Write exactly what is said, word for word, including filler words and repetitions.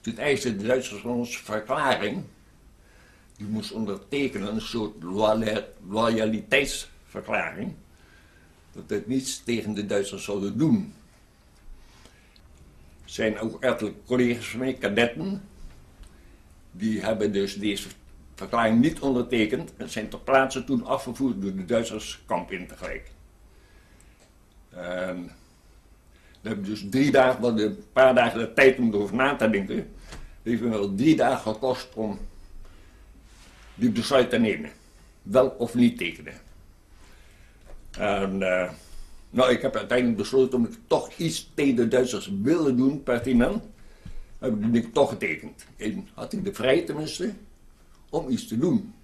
Toen eisten de Duitsers van ons verklaring. Die moest ondertekenen, een soort loya- loyaliteitsverklaring. Dat we niets tegen de Duitsers zouden doen. Er zijn ook enkele collega's van mij, kadetten. Die hebben dus deze verklaring niet ondertekend. En zijn ter plaatse toen afgevoerd door de Duitsers kamp in tegelijk. En we hebben dus drie dagen, wat een paar dagen de tijd om erover na te denken. Het heeft me wel drie dagen gekost om die besluit te nemen. Wel of niet tekenen. En uh, nou, ik heb uiteindelijk besloten om ik toch iets tegen de Duitsers willen doen, pertinent. Heb ik het toch getekend. En had ik de vrijheid tenminste om iets te doen.